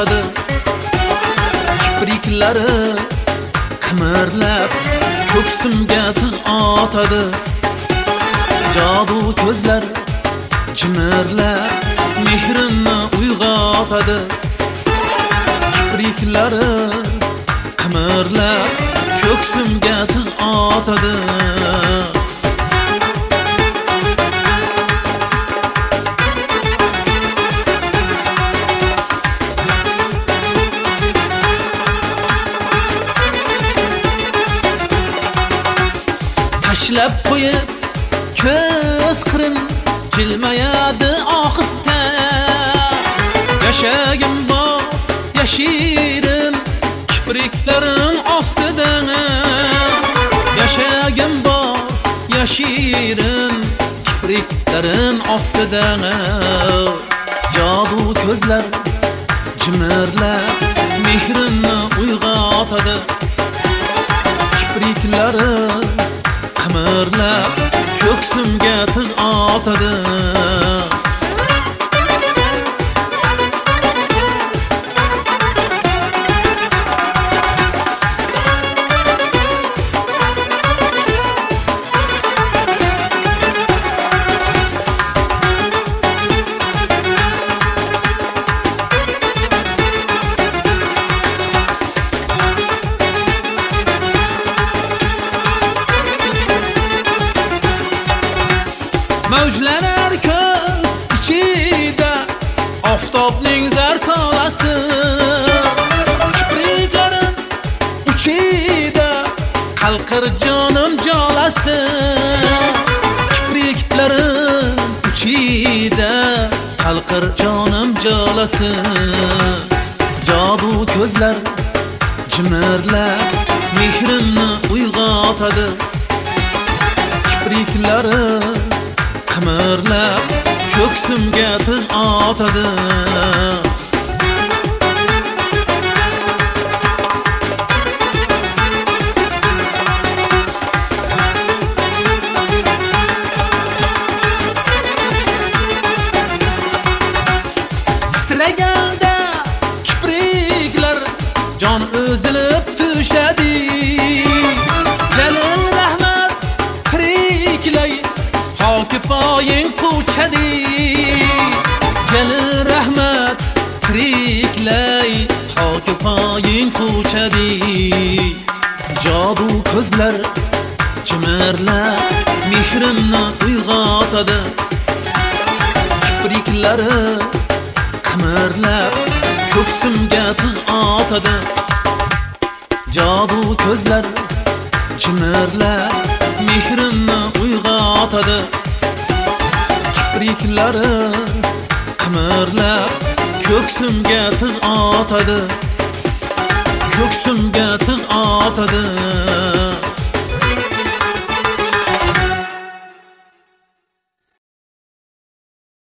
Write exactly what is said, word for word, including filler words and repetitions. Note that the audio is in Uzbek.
otadi. Kipriklari qimirlab ko'ksimga tig' otadi. Jadu ko'zlar jimirlab mehrimni uyg'otadi. Kipriklari qimirlab ko'ksimga tig' otadi. Tashlab qo'yib ko'z qirin jilmayadi ohista. Yashagim bor yashirin kipriklarin ostidan. Yashagim bor yashirin kipriklarin ostidan. Jadu ko'zlar jimirlab mehrimni uyg'otadi. Kipriklari qimirlab ko'ksimga tig' otadi. Mavjlanar ko'z ichida oftobning zartolasi. Kipriklarin uchida qalqir jonim jolasi. Kipriklarin uchida qalqir jonim jolasi. Jadu ko'zlar jimirlab mehrimni uyg'otadi. Kipriklari qimirlab ko'ksimga tig' otadi. Titraganda kipriklar jon o'zilib tushadi. Jalil rahmat tiriklay hoki poying quchadi. Jalil rahmat tiriklay hoki poying quchadi. Jadu ko'zlar jimirlab mehrimni uyg'otadi. Kipriklari qimirlab ko'ksimga tig' otadi. Jadu ko'zlar jimirlab mehrimni uyg'otadi. Kipriklari qimirlab ko'ksimga tig' otadi. Ko'ksimga tig' otadi.